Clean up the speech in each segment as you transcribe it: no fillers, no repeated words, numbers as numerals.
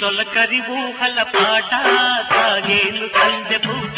తొలకరి ఊహల పాట సాగేను సంధ్య పూట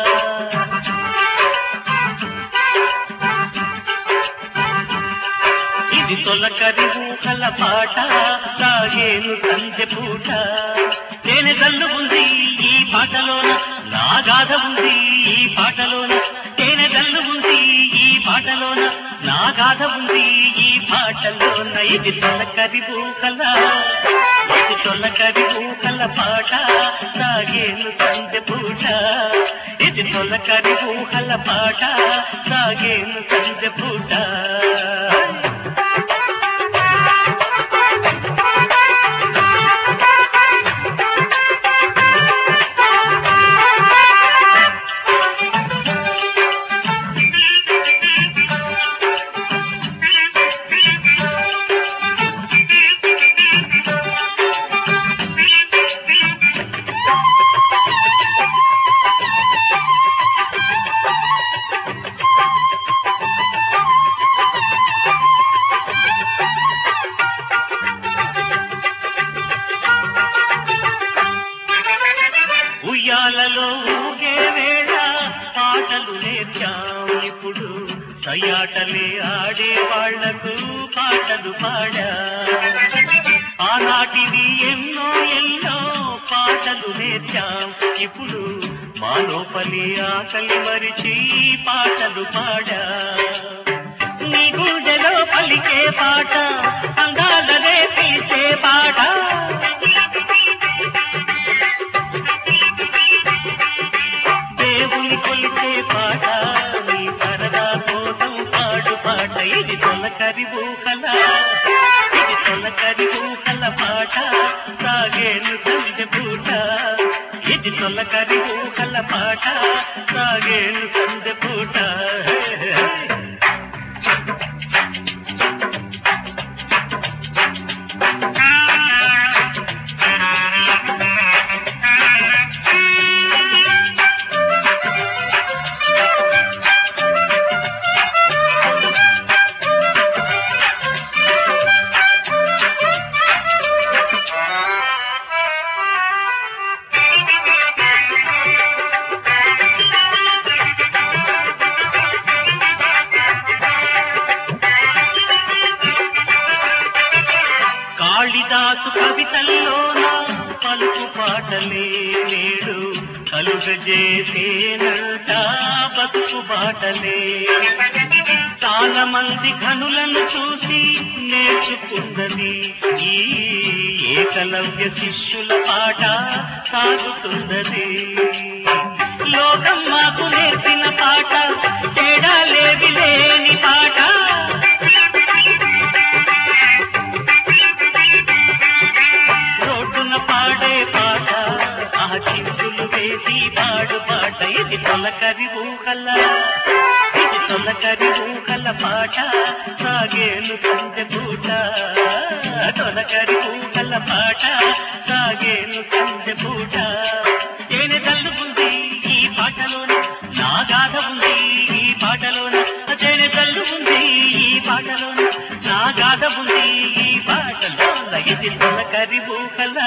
ఇది తొలకరి ఊహల పాట సాగేను సంధ్య పూట తేనె జల్లు ఉంది ఈ పాటలోన నా గాథ ఉంది ఈ పాటలోన తేనె జల్లు ఉంది ఈ పాటలోన నా గాథ ఉంది ఈ పాటలోన ఇది తొలకరి ఊహల తొలకరి ఊహల పాట సాగేను సంధ్య పూట ఇది తొలకరి ఊహల పాట సాగేను సంధ్య పూట ఉయ్యాలలో ఊగే వేళ పాటలు నేర్చాం ఇప్పుడు సయ్యాటలే ఆడే వాళ్లకు పాటలు పాడా ఆనాటివి ఎన్నో ఎన్నో పాటలు నేర్చాం ఇప్పుడు మా లోపలి ఆకలి మరిచి పాటలు పాడా నీ గుండెలో పలికే పాట అందాలనే తీసే పాట పాట నీ సరదా కోసం పాడు పాట ఇది తొలకరి ఊహల ఇది తొలకరి ఊహల పాట సాగేను సంధ్య పూట ఇది తొలకరి ఊహల పాట సాగేను సంధ్య పూట కాళిదాసు కవితల్లోన పలుకు పాటలే నేడు కలుగజేసేనంట బతుకు బాటలే చాలా మంది ఘనులను చూసి నేర్చుకుందని ఈ ఏకలవ్య శిష్యుల పాట సాగుతున్నది లోకం మాకు నేర్పిన పాట తేడా లేవి లేని పాట పాడే పాట ఆ చిందులు వేసి పాడు పాట ఇది తొలకరి ఊహల ఇది తొలకరి ఊహల పాట సాగేను సంధ్య పూట తొలకరి ఊహల పాట సాగేను సంధ్య పూట తేనె జల్లు ఉంది ఈ పాటలోన నా గాథ ఉంది ఈ పాటలోన తేనె జల్లు ఉంది ఈ పాటలోన నా గాథ ఉంది ఈ పాటలోన ఇది తొలకరి ఊహల